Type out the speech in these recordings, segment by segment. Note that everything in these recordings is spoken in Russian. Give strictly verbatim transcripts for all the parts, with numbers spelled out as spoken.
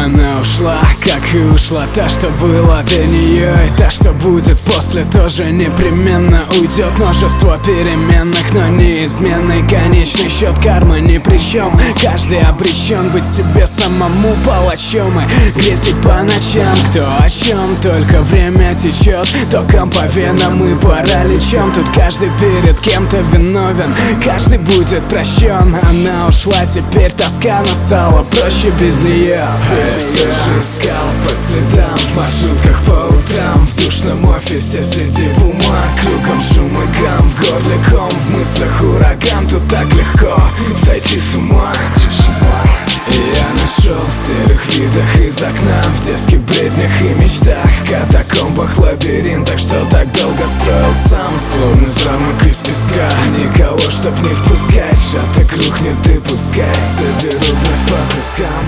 Она ушла, как и ушла та, что была до нее. И та, что будет после, тоже непременно уйдет. Множество переменных, но неизменный конечный счет. Карма ни при чем, каждый обречен быть себе самому палачом и грезить по ночам. Кто о чем, только время течет током по венам и параличом. Тут каждый перед кем-то виновен, каждый будет прощен. Она ушла, теперь тоска, но стало проще без нее. А я все же искал по следам в маршрутках по утрам, в душном офисе среди бумаг, кругом шум и гам, в горле ком, в мыслях ураган. Тут так легко сойти с ума. И я нашел в серых видах из окна, в детских бреднях и мечтах, катакомбах, лабиринтах, что так долго строил сам, словно замок из песка. Никого, чтоб не впускать, шаток рухнет и пускай соберу вновь по кускам.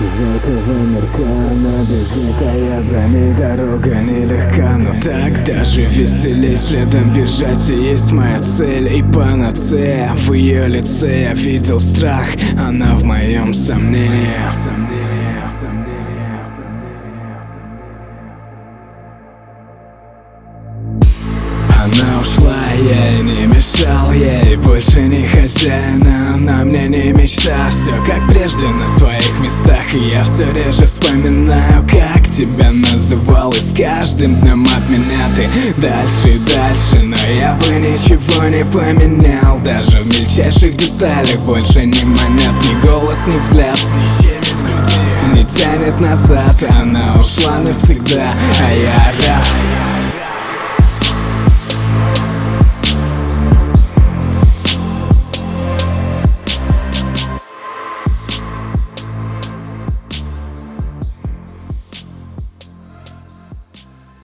Дикая за ней дорога нелегка, но так даже веселей следом бежать. И есть моя цель и панацея. В ее лице я видел страх, она в моем сомнении. Она ушла, я ей не мешал, я ей больше не хозяин, она мне не мечта. Все как прежде на своих местах, и я все реже вспоминаю, как тебя называл. И с каждым днем от меня ты дальше и дальше, но я бы ничего не поменял. Даже в мельчайших деталях больше ни монет, ни голос, ни взгляд не тянет назад. Она ушла навсегда, а я